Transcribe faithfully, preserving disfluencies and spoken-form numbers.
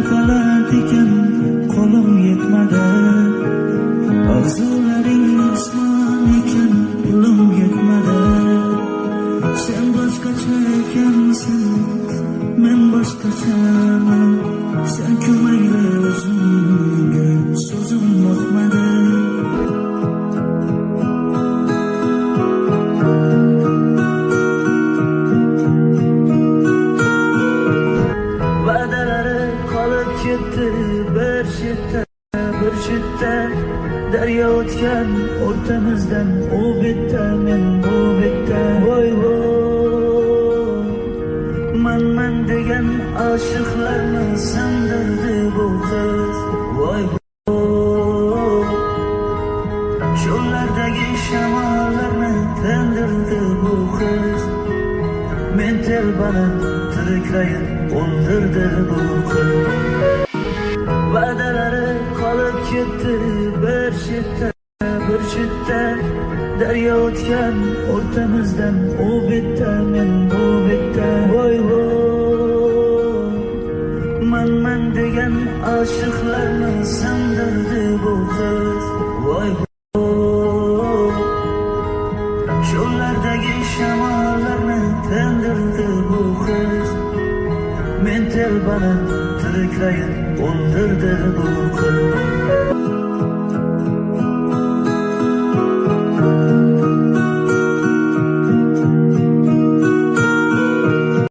falat ekan, qo'lim yetmadi. Orzularing osmon ekan, pulim yetmadi. Sen boshqacha ekansan, men boshqachaman. Sen ko'mayli o'zimga, so'zim o'tmadi. Va'dalari qolib ketdi bir chetda, bir chetda. Daryo o'tgan o'rtamizdan, u betda, men bu betda. Voy voy, manman degan oshiqlarni sandirdi bu qiz. Voy voy, cho'llardagi shamollarni tindirdi bu qiz. Men telbanib tiriklayin o'ldirdi bu qiz. Va'dalari qolib ketdi bir chetda, bir chetda. Daryo o'tgan o'rtamizdan, u betda, men bu betda. Voy voy, manman degan oshiqlarni sandirdi bu qiz. Voy voy, cho'llardagi shamollarni tindirdi bu qiz. Men telbanib tiriklayin o'ldirdi bu qiz.